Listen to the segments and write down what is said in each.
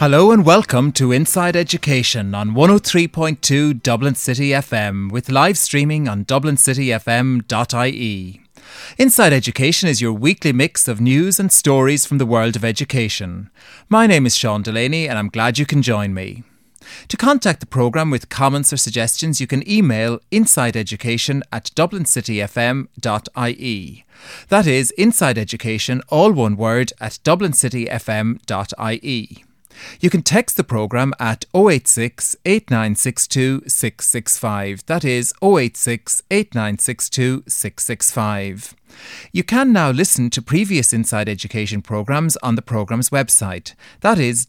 Hello and welcome to Inside Education on 103.2 Dublin City FM with live streaming on dublincityfm.ie. Inside Education is your weekly mix of news and stories from the world of education. My name is Sean Delaney and I'm glad you can join me. To contact the programme with comments or suggestions, you can email insideeducation@dublincityfm.ie. That is Inside Education, all one word, at dublincityfm.ie. You can text the programme at 086 8962 665. That is 086 8962 665. You can now listen to previous Inside Education programmes on the programme's website. That is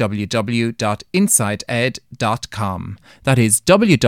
www.insideed.com. That is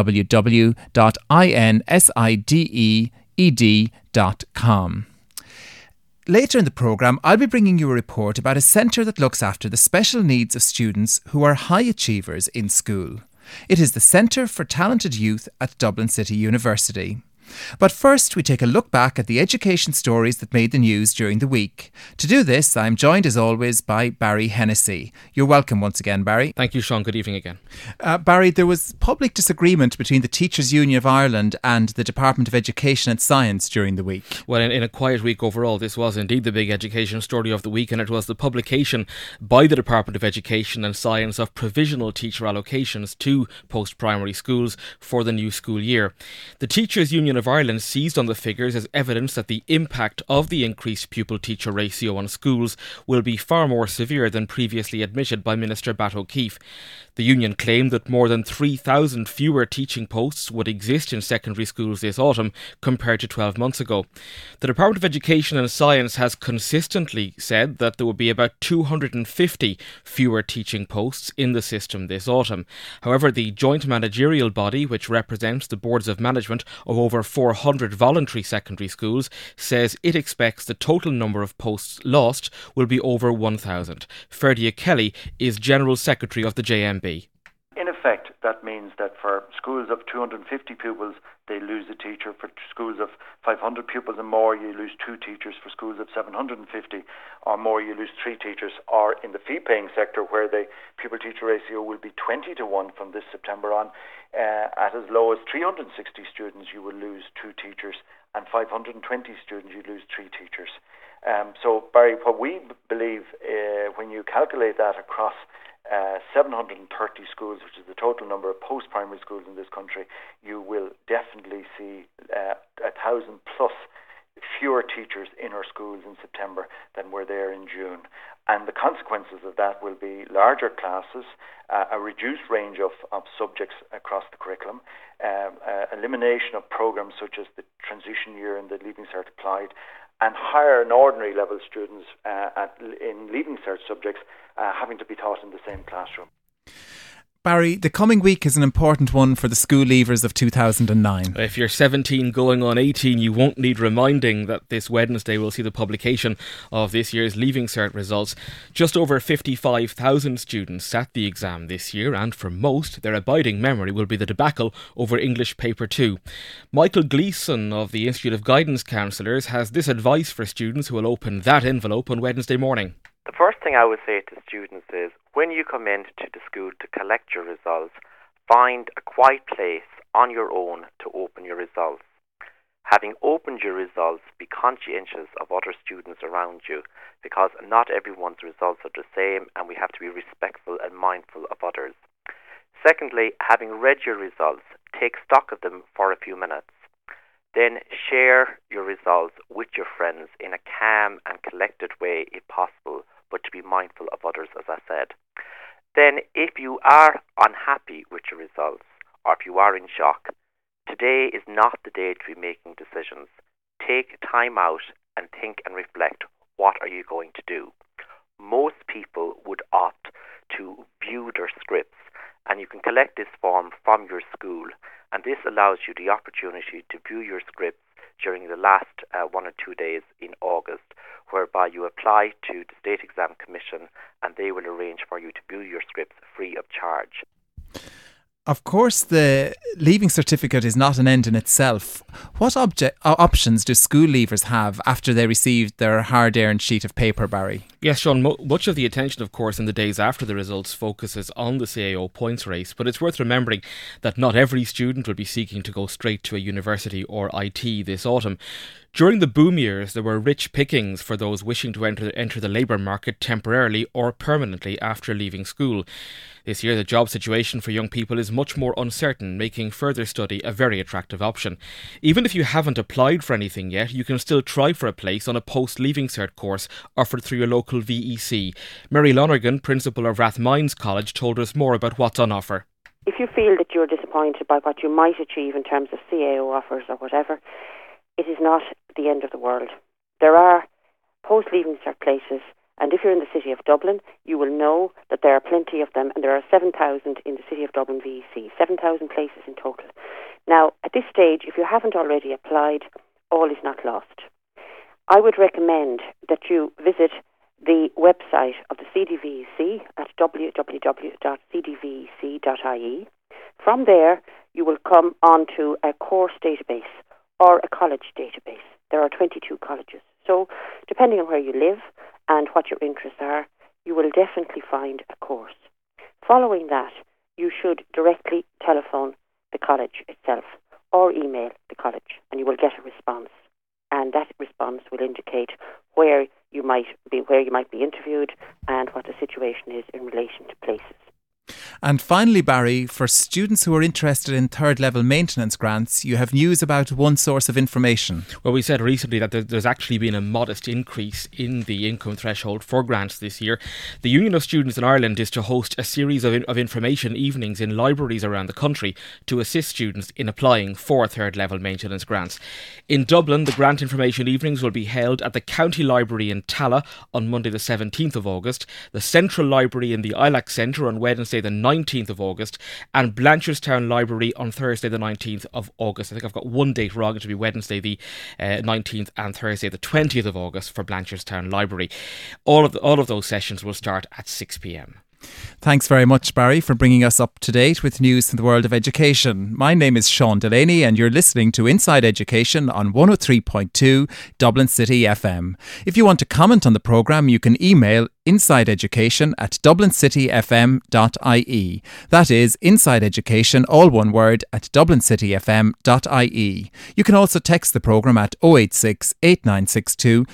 www.insideed.com. Later in the programme, I'll be bringing you a report about a centre that looks after the special needs of students who are high achievers in school. It is the Centre for Talented Youth at Dublin City University. But first, we take a look back at the education stories that made the news during the week. To do this, I'm joined as always by Barry Hennessy. You're welcome once again, Barry. Thank you, Sean. Good evening again. Barry, there was public disagreement between the Teachers' Union of Ireland and the Department of Education and Science during the week. Well, in a quiet week overall, this was indeed the big education story of the week, and it was the publication by the Department of Education and Science of provisional teacher allocations to post-primary schools for the new school year. The Teachers' Union of Ireland seized on the figures as evidence that the impact of the increased pupil-teacher ratio on schools will be far more severe than previously admitted by Minister Bat O'Keefe. The union claimed that more than 3,000 fewer teaching posts would exist in secondary schools this autumn compared to 12 months ago. The Department of Education and Science has consistently said that there will be about 250 fewer teaching posts in the system this autumn. However, the joint managerial body, which represents the boards of management of over 400 voluntary secondary schools, says it expects the total number of posts lost will be over 1,000. Ferdia Kelly is General Secretary of the JMB. In effect, that means that for schools of 250 pupils, they lose a teacher. For schools of 500 pupils and more, you lose 2 teachers. For schools of 750 or more, you lose 3 teachers. Or in the fee-paying sector, where the pupil-teacher ratio will be 20 to 1 from this September on, at as low as 360 students, you will lose 2 teachers, and 520 students, you lose 3 teachers. So, Barry, what we believe, when you calculate that across 730 schools, which is the total number of post-primary schools in this country, you will definitely see 1,000 plus fewer teachers in our schools in September than were there in June. And the consequences of that will be larger classes, a reduced range of subjects across the curriculum, elimination of programmes such as the transition year and the Leaving Cert Applied, and higher and ordinary level students in Leaving Cert subjects having to be taught in the same classroom. Barry, the coming week is an important one for the school leavers of 2009. If you're 17 going on 18, you won't need reminding that this Wednesday will see the publication of this year's Leaving Cert results. Just over 55,000 students sat the exam this year, and for most, their abiding memory will be the debacle over English Paper 2. Michael Gleeson of the Institute of Guidance Counsellors has this advice for students who will open that envelope on Wednesday morning. The first thing I would say to students is, when you come into the school to collect your results, find a quiet place on your own to open your results. Having opened your results, be conscientious of other students around you, because not everyone's results are the same, and we have to be respectful and mindful of others. Secondly, having read your results, take stock of them for a few minutes. Then share your results with your friends in a calm and collected way if possible, but to be mindful of others, as I said. Then, if you are unhappy with your results, or if you are in shock, today is not the day to be making decisions. Take time out and think and reflect, what are you going to do? Most people would opt to view their scripts, and you can collect this form from your school, and this allows you the opportunity to view your scripts during the last 1 or 2 days in August, whereby you apply to the State Exam Commission and they will arrange for you to view your scripts free of charge. Of course, the Leaving Certificate is not an end in itself. What options do school leavers have after they receive their hard-earned sheet of paper, Barry? Yes, Sean, much of the attention, of course, in the days after the results focuses on the CAO points race, but it's worth remembering that not every student will be seeking to go straight to a university or IT this autumn. During the boom years, there were rich pickings for those wishing to enter the labour market temporarily or permanently after leaving school. This year, the job situation for young people is much more uncertain, making further study a very attractive option. Even if you haven't applied for anything yet, you can still try for a place on a post-leaving cert course offered through your local VEC. Mary Lonergan, principal of Rathmines College, told us more about what's on offer. If you feel that you're disappointed by what you might achieve in terms of CAO offers or whatever, it is not the end of the world. There are post-leaving cert places, and if you're in the city of Dublin, you will know that there are plenty of them, and there are 7,000 in the city of Dublin VEC, 7,000 places in total. Now, at this stage, if you haven't already applied, all is not lost. I would recommend that you visit the website of the CDVEC at www.cdvec.ie. From there, you will come onto a course database or a college database. There are 22 colleges. So, depending on where you live and what your interests are, you will definitely find a course. Following that, you should directly telephone the college itself or email the college, and you will get a response. And that response will indicate where you might be interviewed and what the situation is in relation to places. And finally, Barry, for students who are interested in third level maintenance grants, you have news about one source of information. Well, we said recently that there's actually been a modest increase in the income threshold for grants this year. The Union of Students in Ireland is to host a series of information evenings in libraries around the country to assist students in applying for third level maintenance grants. In Dublin, the grant information evenings will be held at the County Library in Tallaght on Monday the 17th of August, the Central Library in the Ilac Centre on Wednesday the 19th of August, and Blanchardstown Library on Thursday the 19th of August. I think I've got one date wrong. It will be Wednesday the 19th and Thursday the 20th of August for Blanchardstown Library. All of those sessions will start at 6 p.m. Thanks very much, Barry, for bringing us up to date with news from the world of education. My name is Sean Delaney and you're listening to Inside Education on 103.2 Dublin City FM. If you want to comment on the programme, you can email insideeducation@dublincityfm.ie. That is Inside Education, all one word, at dublincityfm.ie. You can also text the programme at 086 8962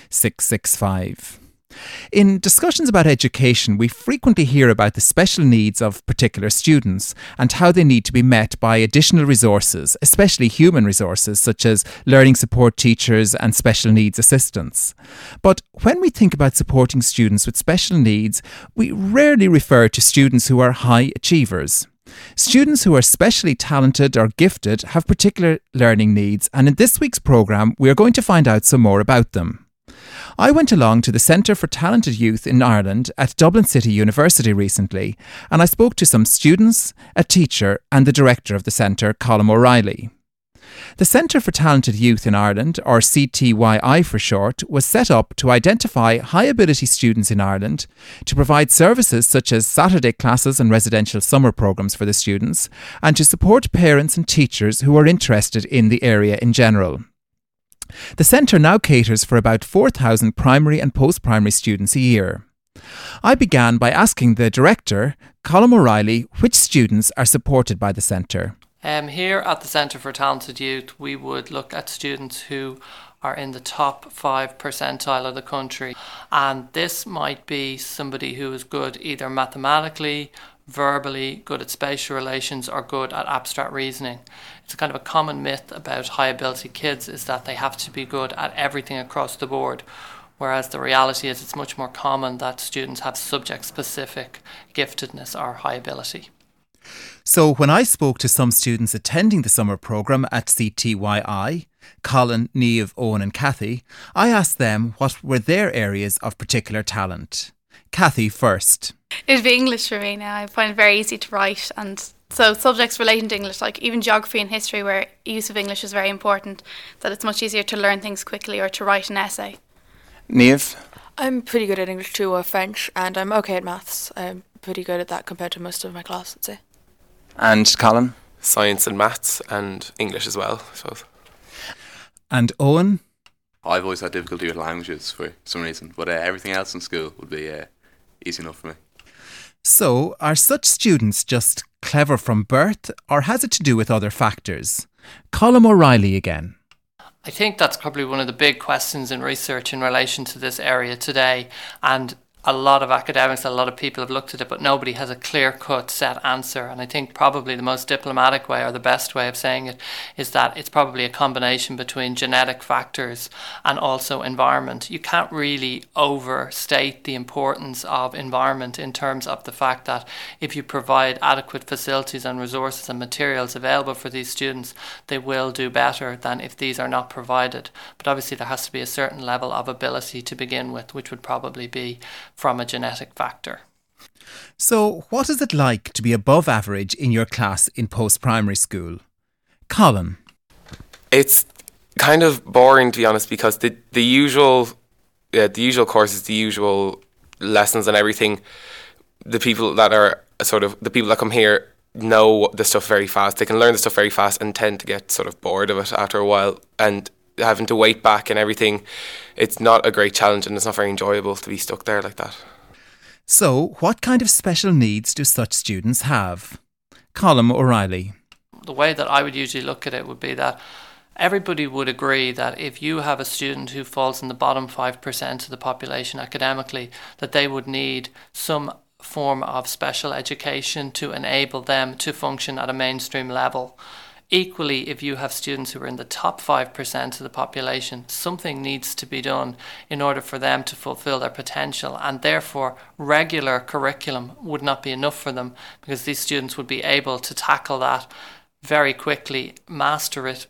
665. In discussions about education, we frequently hear about the special needs of particular students and how they need to be met by additional resources, especially human resources such as learning support teachers and special needs assistants. But when we think about supporting students with special needs, we rarely refer to students who are high achievers. Students who are specially talented or gifted have particular learning needs, and in this week's programme, we are going to find out some more about them. I went along to the Centre for Talented Youth in Ireland at Dublin City University recently, and I spoke to some students, a teacher and the director of the centre, Colm O'Reilly. The Centre for Talented Youth in Ireland, or CTYI for short, was set up to identify high-ability students in Ireland, to provide services such as Saturday classes and residential summer programmes for the students, and to support parents and teachers who are interested in the area in general. The centre now caters for about 4,000 primary and post-primary students a year. I began by asking the director, Colm O'Reilly, which students are supported by the centre. Here at the Centre for Talented Youth, we would look at students who are in the top 5 percentile of the country, and this might be somebody who is good either mathematically, verbally, good at spatial relations, or good at abstract reasoning. It's kind of a common myth about high ability kids is that they have to be good at everything across the board, whereas the reality is it's much more common that students have subject specific giftedness or high ability. So when I spoke to some students attending the summer programme at CTYI, Colin, Niamh, Owen and Kathy, I asked them what were their areas of particular talent. Kathy first. It'd be English for me now. I find it very easy to write, and so subjects relating to English, like even geography and history where use of English is very important, that it's much easier to learn things quickly or to write an essay. Niamh? I'm pretty good at English too, or French, and I'm okay at maths. I'm pretty good at that compared to most of my class, I'd say. And Colin? Science and maths and English as well, I suppose. And Owen? I've always had difficulty with languages for some reason, but everything else in school would be easy enough for me. So, are such students just clever from birth, or has it to do with other factors? Colm O'Reilly again. I think that's probably one of the big questions in research in relation to this area today, and a lot of academics, a lot of people have looked at it, but nobody has a clear-cut set answer. And I think probably the most diplomatic way, or the best way of saying it, is that it's probably a combination between genetic factors and also environment. You can't really overstate the importance of environment in terms of the fact that if you provide adequate facilities and resources and materials available for these students, they will do better than if these are not provided. But obviously there has to be a certain level of ability to begin with, which would probably be from a genetic factor. So, what is it like to be above average in your class in post-primary school? Colm. It's kind of boring, to be honest, because the usual courses, the usual lessons and everything, the people that come here know the stuff very fast. They can learn the stuff very fast and tend to get sort of bored of it after a while, and having to wait back and everything, it's not a great challenge and it's not very enjoyable to be stuck there like that. So, what kind of special needs do such students have? Colm O'Reilly. The way that I would usually look at it would be that everybody would agree that if you have a student who falls in the bottom 5% of the population academically, that they would need some form of special education to enable them to function at a mainstream level. Equally, if you have students who are in the top 5% of the population, something needs to be done in order for them to fulfill their potential, and therefore regular curriculum would not be enough for them, because these students would be able to tackle that very quickly, master it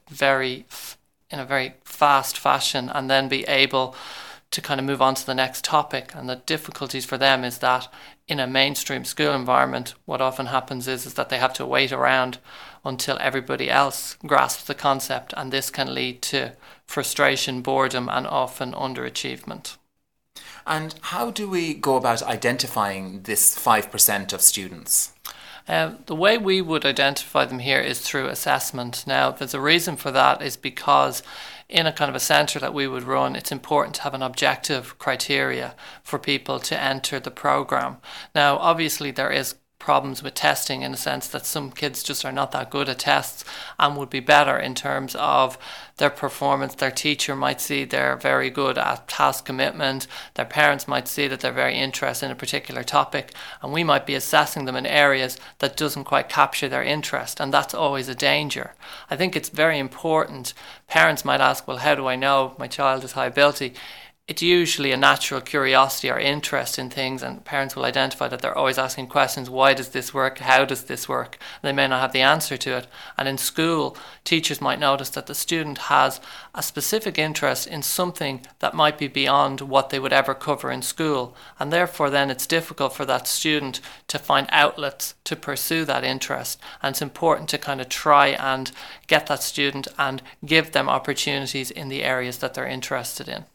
in a very fast fashion, and then be able to kind of move on to the next topic. And the difficulties for them is that in a mainstream school environment, what often happens is that they have to wait around until everybody else grasps the concept, and this can lead to frustration, boredom, and often underachievement. And how do we go about identifying this 5% of students? The way we would identify them here is through assessment. Now, there's a reason for that, is because in a kind of a centre that we would run, it's important to have an objective criteria for people to enter the programme. Now, obviously there is problems with testing in the sense that some kids just are not that good at tests and would be better in terms of their performance. Their teacher might see they're very good at task commitment, their parents might see that they're very interested in a particular topic, and we might be assessing them in areas that doesn't quite capture their interest, and that's always a danger. I think it's very important. Parents might ask, well, how do I know my child is high ability? It's usually a natural curiosity or interest in things, and parents will identify that they're always asking questions. Why does this work? How does this work? They may not have the answer to it. And in school, teachers might notice that the student has a specific interest in something that might be beyond what they would ever cover in school. And therefore then it's difficult for that student to find outlets to pursue that interest. And it's important to kind of try and get that student and give them opportunities in the areas that they're interested in.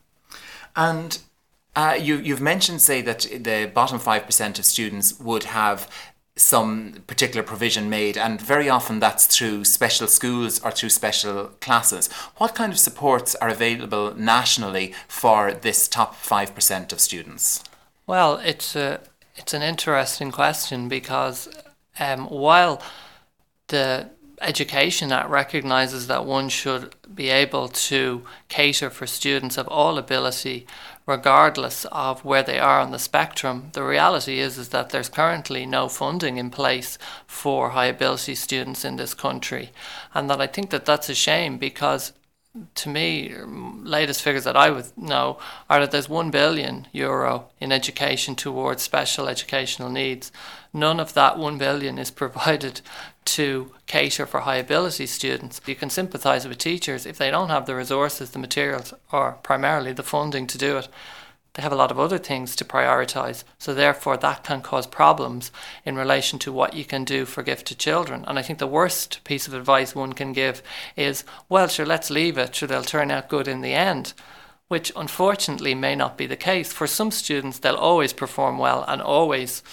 And you've mentioned, say, that the bottom 5% of students would have some particular provision made, and very often that's through special schools or through special classes. What kind of supports are available nationally for this top 5% of students? Well, it's an interesting question, because while the Education Act recognises that one should be able to cater for students of all ability regardless of where they are on the spectrum, the reality is that there's currently no funding in place for high ability students in this country, and that I think that that's a shame, because to me, latest figures that I would know are that there's €1 billion in education towards special educational needs. None of that 1 billion is provided to cater for high ability students. You can sympathise with teachers if they don't have the resources, the materials, or primarily the funding to do it. They have a lot of other things to prioritise, so therefore that can cause problems in relation to what you can do for gifted children. And I think the worst piece of advice one can give is, well, sure, let's leave it, sure, they'll turn out good in the end, which unfortunately may not be the case. For some students, they'll always perform well and always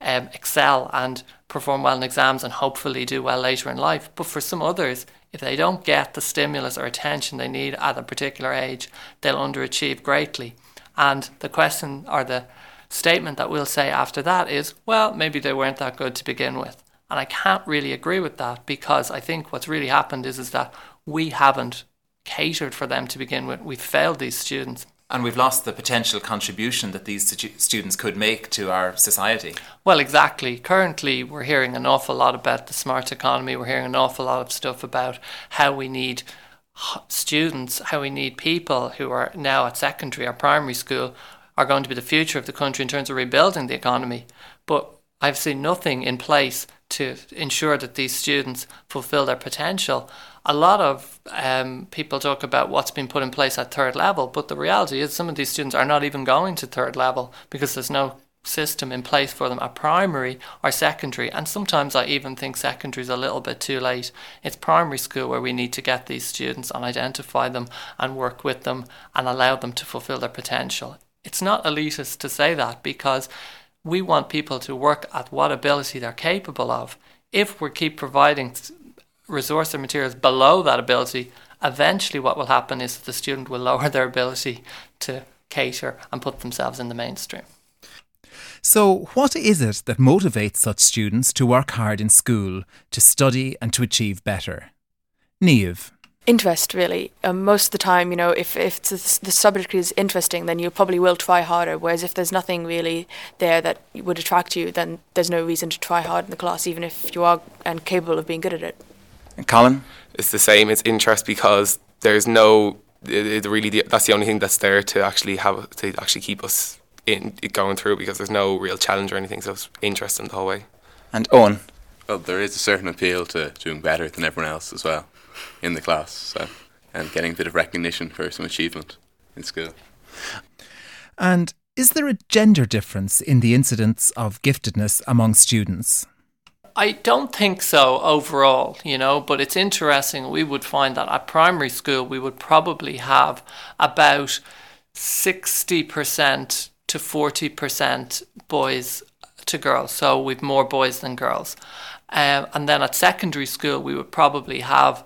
excel and perform well in exams and hopefully do well later in life. But for some others, if they don't get the stimulus or attention they need at a particular age, they'll underachieve greatly. And the question or the statement that we'll say after that is, well, maybe they weren't that good to begin with. And I can't really agree with that, because I think what's really happened is that we haven't catered for them to begin with. We've failed these students. And we've lost the potential contribution that these students could make to our society. Well, exactly. Currently, we're hearing an awful lot about the smart economy. We're hearing an awful lot of stuff about how we need students, how we need people who are now at secondary or primary school are going to be the future of the country in terms of rebuilding the economy. But I've seen nothing in place to ensure that these students fulfill their potential. A lot of people talk about what's been put in place at third level, but the reality is some of these students are not even going to third level because there's no system in place for them at primary or secondary. And sometimes I even think secondary is a little bit too late. It's primary school where we need to get these students and identify them and work with them and allow them to fulfill their potential. It's not elitist to say that, because we want people to work at what ability they're capable of. If we keep providing resource and materials below that ability, eventually what will happen is that the student will lower their ability to cater and put themselves in the mainstream. So what is it that motivates such students to work hard in school, to study and to achieve better? Niamh. Interest, really. Most of the time, if the subject is interesting, then you probably will try harder. Whereas if there's nothing really there that would attract you, then there's no reason to try hard in the class, even if you are and capable of being good at it. And Colin? It's the same. It's interest, because there's no. That's the only thing that's there to actually keep us going through, because there's no real challenge or anything. So it's interesting the whole way. And Owen? Well, there is a certain appeal to doing better than everyone else as well in the class, and getting a bit of recognition for some achievement in school. And is there a gender difference in the incidence of giftedness among students? I don't think so overall, but it's interesting. We would find that at primary school we would probably have about 60% to 40% boys to girls. So we've more boys than girls. And then at secondary school, we would probably have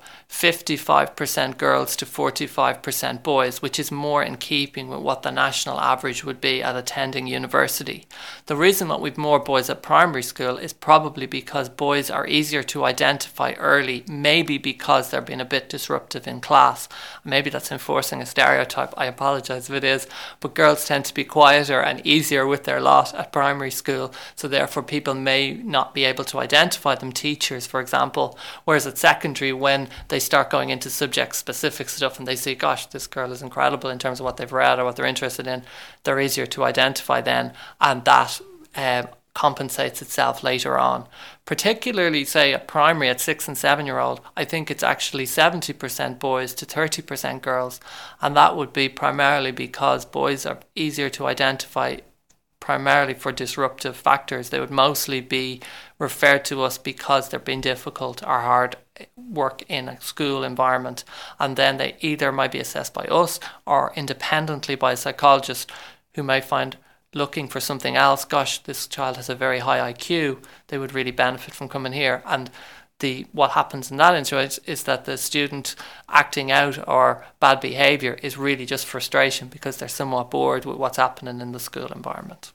55% girls to 45% boys, which is more in keeping with what the national average would be at attending university. The reason that we've more boys at primary school is probably because boys are easier to identify early, maybe because they're being a bit disruptive in class. Maybe that's enforcing a stereotype, I apologise if it is, but girls tend to be quieter and easier with their lot at primary school, so therefore people may not be able to identify them, teachers for example, whereas at secondary, when they start going into subject specific stuff and they see, gosh, this girl is incredible in terms of what they've read or what they're interested in, they're easier to identify then, and that compensates itself later on. Particularly say at primary at 6 and 7 year old, I think it's actually 70% boys to 30% girls, and that would be primarily because boys are easier to identify primarily for disruptive factors. They would mostly be referred to us because they're being difficult or hard work in a school environment, and then they either might be assessed by us or independently by a psychologist who may find looking for something else, gosh, this child has a very high IQ, they would really benefit from coming here. And what happens in that instance is that the student acting out or bad behaviour is really just frustration because they're somewhat bored with what's happening in the school environment.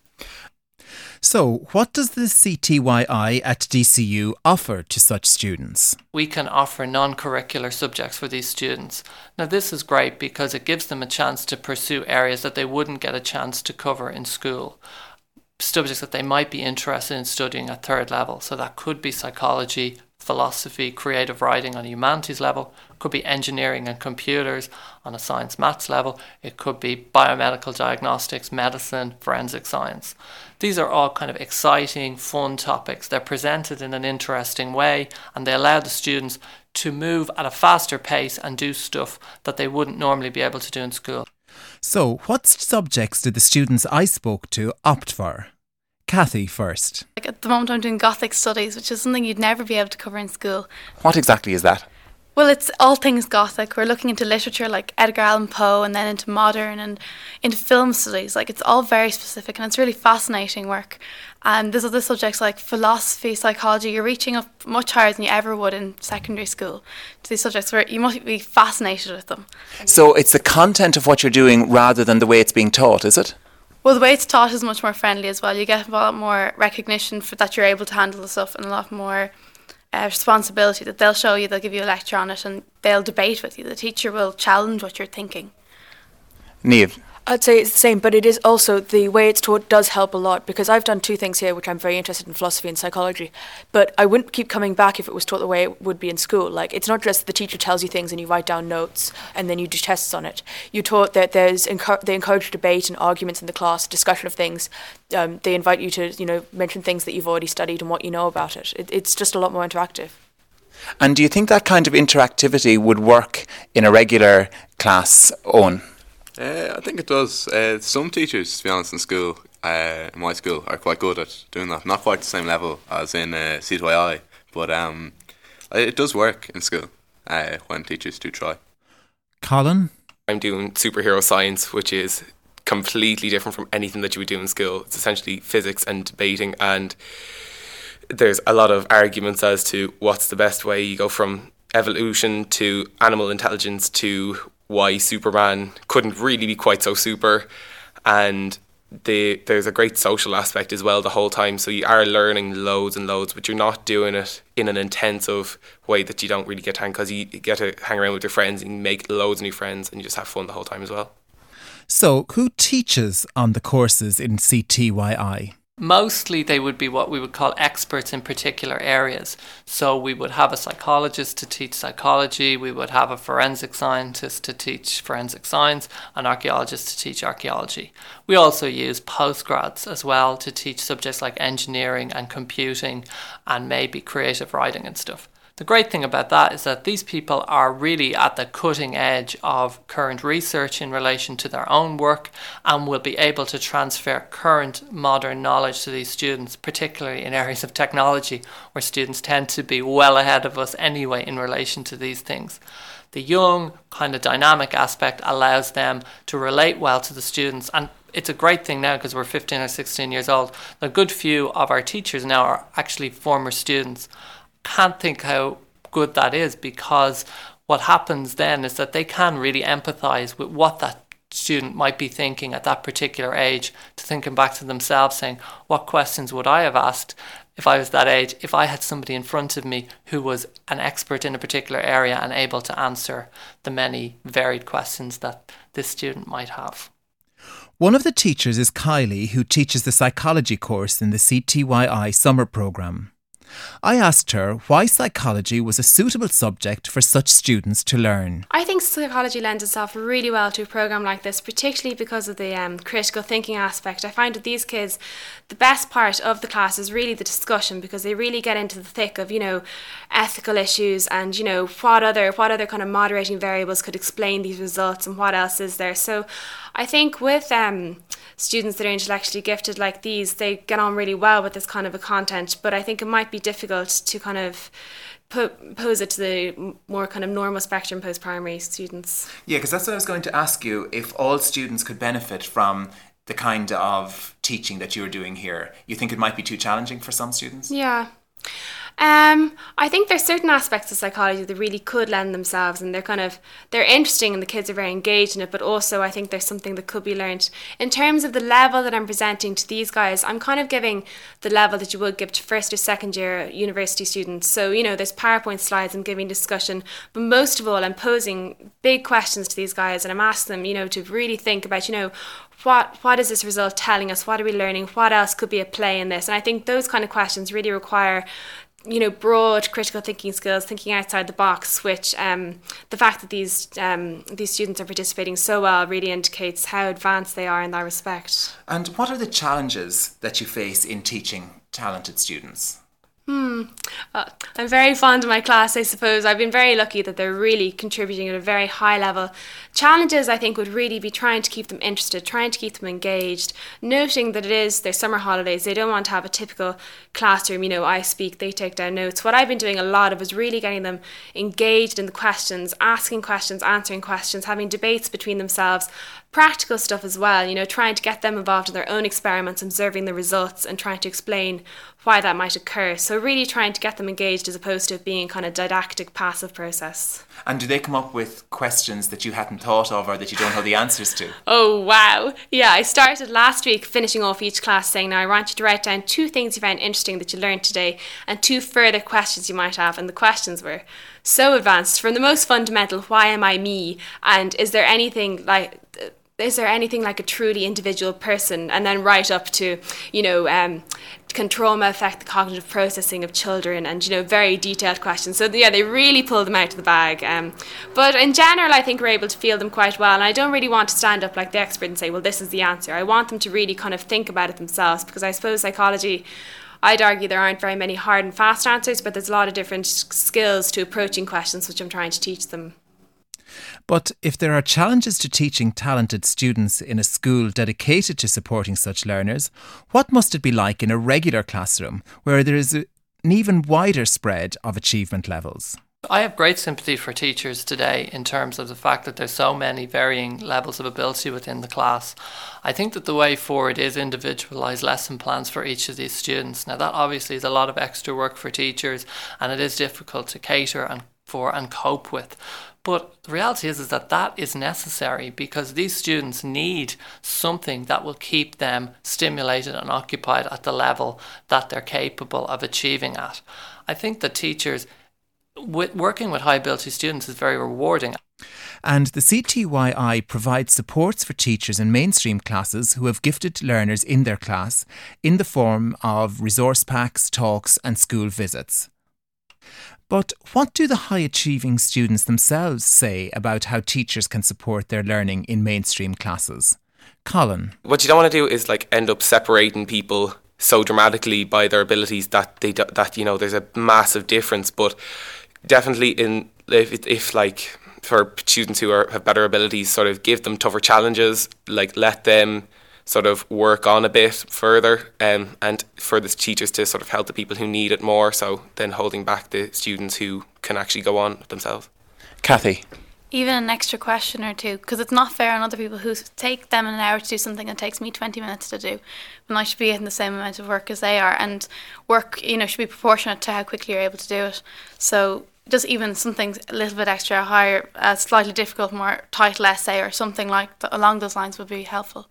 So, what does the CTYI at DCU offer to such students? We can offer non-curricular subjects for these students. Now, this is great because it gives them a chance to pursue areas that they wouldn't get a chance to cover in school. Subjects that they might be interested in studying at third level. So that could be psychology, philosophy, creative writing on a humanities level, could be engineering and computers on a science maths level, it could be biomedical diagnostics, medicine, forensic science. These are all kind of exciting, fun topics. They're presented in an interesting way and they allow the students to move at a faster pace and do stuff that they wouldn't normally be able to do in school. So, what subjects did the students I spoke to opt for? Kathy first. At the moment I'm doing Gothic studies, which is something you'd never be able to cover in school. What exactly is that? Well, it's all things Gothic. We're looking into literature like Edgar Allan Poe, and then into modern and into film studies. Like, it's all very specific, and it's really fascinating work. And there's other subjects like philosophy, psychology. You're reaching up much higher than you ever would in secondary school to these subjects where you must be fascinated with them. So it's the content of what you're doing rather than the way it's being taught, is it? Well, the way it's taught is much more friendly as well. You get a lot more recognition for that you're able to handle the stuff, and a lot more responsibility that they'll show you. They'll give you a lecture on it, and they'll debate with you. The teacher will challenge what you're thinking. Niamh? I'd say it's the same, but it is also the way it's taught does help a lot, because I've done two things here which I'm very interested in, philosophy and psychology, but I wouldn't keep coming back if it was taught the way it would be in school. Like, it's not just the teacher tells you things and you write down notes and then you do tests on it. You're taught that they encourage debate and arguments in the class, discussion of things. They invite you to, mention things that you've already studied and what you know about it. It's just a lot more interactive. And do you think that kind of interactivity would work in a regular class, Owen? I think it does. Some teachers, to be honest, in school, in my school, are quite good at doing that. Not quite the same level as in CTYI, but it does work in school when teachers do try. Colin? I'm doing superhero science, which is completely different from anything that you would do in school. It's essentially physics and debating, and there's a lot of arguments as to what's the best way. You go from evolution to animal intelligence to why Superman couldn't really be quite so super, and there's a great social aspect as well the whole time, so you are learning loads and loads, but you're not doing it in an intensive way that you don't really get to hang, because you get to hang around with your friends and make loads of new friends and you just have fun the whole time as well. So who teaches on the courses in CTYI? Mostly they would be what we would call experts in particular areas. So we would have a psychologist to teach psychology, we would have a forensic scientist to teach forensic science, an archaeologist to teach archaeology. We also use postgrads as well to teach subjects like engineering and computing and maybe creative writing and stuff. The great thing about that is that these people are really at the cutting edge of current research in relation to their own work, and will be able to transfer current modern knowledge to these students, particularly in areas of technology where students tend to be well ahead of us anyway in relation to these things. The young kind of dynamic aspect allows them to relate well to the students, and it's a great thing now because we're 15 or 16 years old. A good few of our teachers now are actually former students. Can't think how good that is, because what happens then is that they can really empathise with what that student might be thinking at that particular age, to thinking back to themselves saying, what questions would I have asked if I was that age, if I had somebody in front of me who was an expert in a particular area and able to answer the many varied questions that this student might have. One of the teachers is Kylie, who teaches the psychology course in the CTYI summer programme. I asked her why psychology was a suitable subject for such students to learn. I think psychology lends itself really well to a programme like this, particularly because of the critical thinking aspect. I find that these kids, the best part of the class is really the discussion, because they really get into the thick of, ethical issues and, what other kind of moderating variables could explain these results and what else is there. So I think with students that are intellectually gifted like these, they get on really well with this kind of a content, but I think it might be difficult to kind of pose it to the more kind of normal spectrum post-primary students. Yeah, because that's what I was going to ask you, if all students could benefit from the kind of teaching that you're doing here. You think it might be too challenging for some students? Yeah. I think there's certain aspects of psychology that really could lend themselves, and they're interesting and the kids are very engaged in it, but also I think there's something that could be learned. In terms of the level that I'm presenting to these guys, I'm kind of giving the level that you would give to first or second year university students. So, there's PowerPoint slides, I'm giving discussion, but most of all I'm posing big questions to these guys, and I'm asking them, to really think about, what is this result telling us? What are we learning? What else could be at play in this? And I think those kind of questions really require broad critical thinking skills, thinking outside the box, which the fact that these students are participating so well really indicates how advanced they are in that respect. And what are the challenges that you face in teaching talented students? I'm very fond of my class, I suppose. I've been very lucky that they're really contributing at a very high level. Challenges, I think, would really be trying to keep them interested, trying to keep them engaged, noting that it is their summer holidays. They don't want to have a typical classroom, I speak, they take down notes. What I've been doing a lot of is really getting them engaged in the questions, asking questions, answering questions, having debates between themselves, practical stuff as well, trying to get them involved in their own experiments, observing the results and trying to explain why that might occur. So really trying to get them engaged as opposed to it being kind of didactic, passive process. And do they come up with questions that you hadn't thought of or that you don't know the answers to? Oh, wow. Yeah, I started last week finishing off each class saying, now I want you to write down 2 things you found interesting that you learned today and 2 further questions you might have. And the questions were so advanced, from the most fundamental, why am I me? And is there anything like a truly individual person? And then right up to, can trauma affect the cognitive processing of children? And, very detailed questions. So, yeah, they really pull them out of the bag. But in general, I think we're able to field them quite well. And I don't really want to stand up like the expert and say, well, this is the answer. I want them to really kind of think about it themselves, because I suppose psychology, I'd argue there aren't very many hard and fast answers, but there's a lot of different skills to approaching questions, which I'm trying to teach them. But if there are challenges to teaching talented students in a school dedicated to supporting such learners, what must it be like in a regular classroom where there is an even wider spread of achievement levels? I have great sympathy for teachers today in terms of the fact that there's so many varying levels of ability within the class. I think that the way forward is individualised lesson plans for each of these students. Now that obviously is a lot of extra work for teachers, and it is difficult to cater and cope with. But the reality is that is necessary, because these students need something that will keep them stimulated and occupied at the level that they're capable of achieving at. I think that teachers, working with high ability students is very rewarding. And the CTYI provides supports for teachers in mainstream classes who have gifted learners in their class in the form of resource packs, talks and school visits. But what do the high-achieving students themselves say about how teachers can support their learning in mainstream classes? Colin. What you don't want to do is end up separating people so dramatically by their abilities that there's a massive difference. But definitely if for students who have better abilities, sort of give them tougher challenges, let them sort of work on a bit further, and for the teachers to sort of help the people who need it more, so then holding back the students who can actually go on themselves. Kathy. Even an extra question or two, because it's not fair on other people who take them an hour to do something that takes me 20 minutes to do, when I should be getting the same amount of work as they are, and work should be proportionate to how quickly you're able to do it. So just even something a little bit extra higher, a slightly difficult, more title essay or something along those lines would be helpful.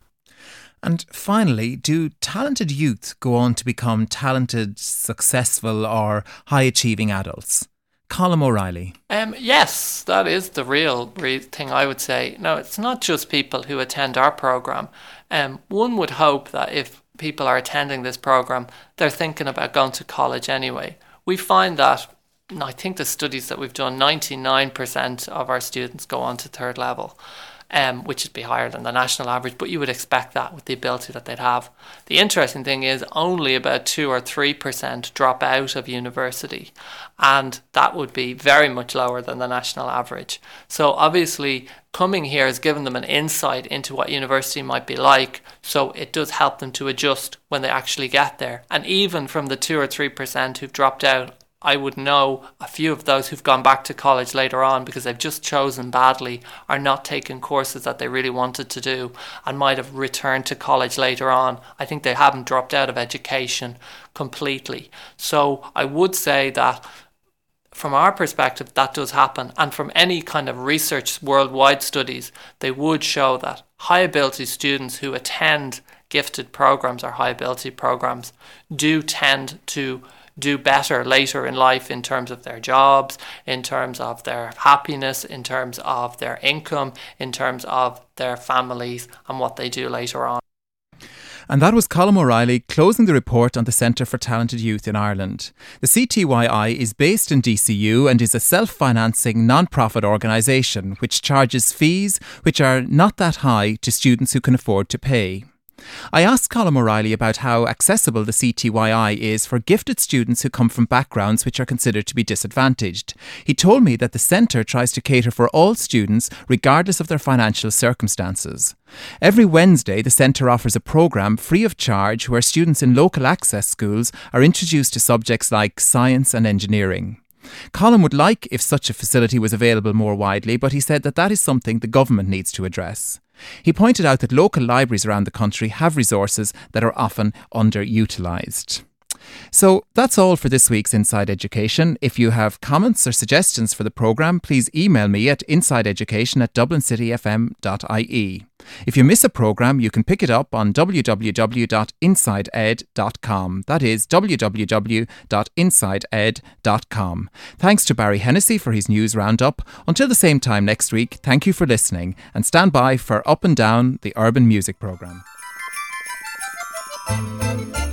And finally, do talented youth go on to become talented, successful or high-achieving adults? Colm O'Reilly. Yes, that is the real thing, I would say. No, it's not just people who attend our programme. One would hope that if people are attending this programme, they're thinking about going to college anyway. We find that, I think the studies that we've done, 99% of our students go on to third level. Which would be higher than the national average, but you would expect that with the ability that they'd have. The interesting thing is only about 2 or 3% drop out of university, and that would be very much lower than the national average. So obviously coming here has given them an insight into what university might be like, so it does help them to adjust when they actually get there. And even from the 2 or 3% who've dropped out, I would know a few of those who've gone back to college later on because they've just chosen badly, are not taking courses that they really wanted to do, and might have returned to college later on. I think they haven't dropped out of education completely. So I would say that from our perspective, that does happen. And from any kind of research, worldwide studies, they would show that high ability students who attend gifted programs or high ability programs do tend to do better later in life in terms of their jobs, in terms of their happiness, in terms of their income, in terms of their families and what they do later on. And that was Colm O'Reilly closing the report on the Centre for Talented Youth in Ireland. The CTYI is based in DCU and is a self-financing non-profit organisation which charges fees which are not that high to students who can afford to pay. I asked Colm O'Reilly about how accessible the CTYI is for gifted students who come from backgrounds which are considered to be disadvantaged. He told me that the centre tries to cater for all students regardless of their financial circumstances. Every Wednesday, the centre offers a programme free of charge where students in local access schools are introduced to subjects like science and engineering. Colm would like if such a facility was available more widely, but he said that is something the government needs to address. He pointed out that local libraries around the country have resources that are often underutilised. So that's all for this week's Inside Education. If you have comments or suggestions for the programme, please email me at insideeducation@dublincityfm.ie. If you miss a programme, you can pick it up on www.insideed.com. That is www.insideed.com. Thanks to Barry Hennessy for his news roundup. Until the same time next week, thank you for listening and stand by for Up and Down, the Urban Music Programme.